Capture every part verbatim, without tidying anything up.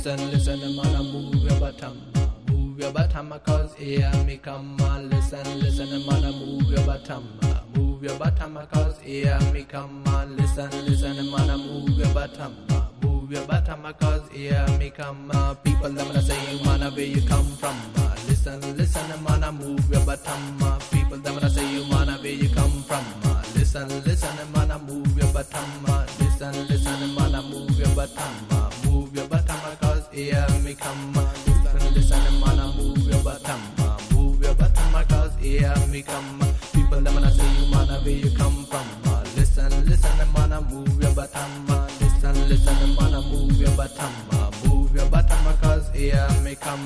Listen, listen, man, move your bottom. Move your bottom, cause here me come. Listen, listen, man, move your bottom. Move your bottom, cause here me come. Listen, listen, man, move your bottom. Move your bottom, cause here me come. People, them gonna say, man, where you come from. Listen, listen, man, move your bottom. People, them gonna say, you man, where you come from. Listen, listen, man, move your bottom. Listen, listen, man, move your bottom. Move your bottom, cause here me come. Listen, listen, man, move your bottom. Move your bottom, cause here me come. People, them gonna say, you man, where you come from. Listen, listen, man, move your bottom. Listen, listen, man, move your bottom. Move your bottom, cause here me come.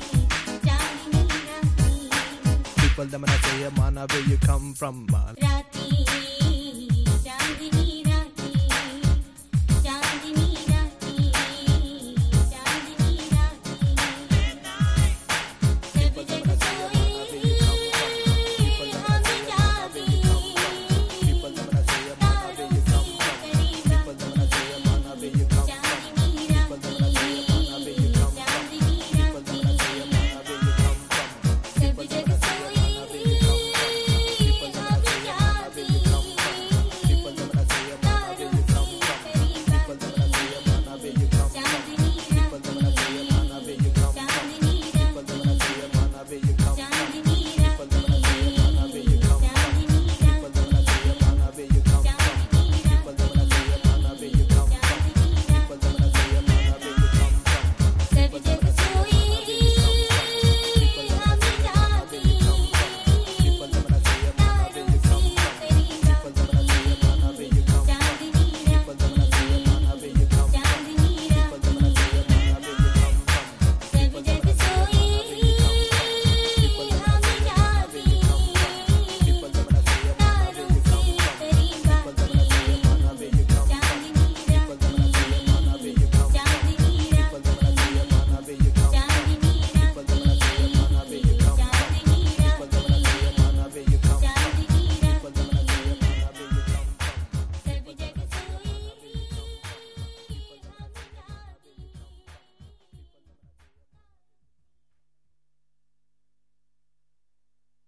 Them and I say, man, where you come from, man.